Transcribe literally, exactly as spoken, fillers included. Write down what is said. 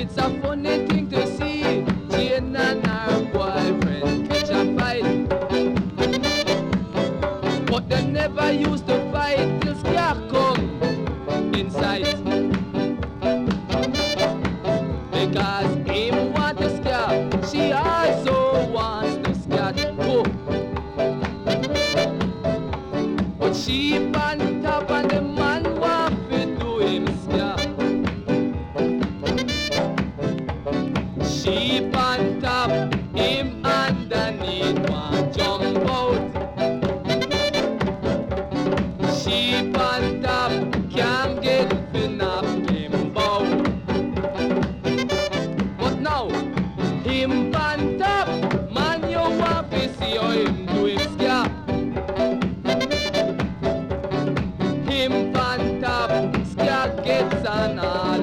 It's a funny thing to see Jane and her boyfriend catch a fight, but they never used to fight till Scar come in sight. Because him want to Scar, she also wants to Scar. Oh. But she on top and the man want to do him Scar. She on top, him underneath want jump out. She on top, can't get enough him bow. But now, him on top, man you want to see how him do him Scar. Him on top, Scar gets an eye.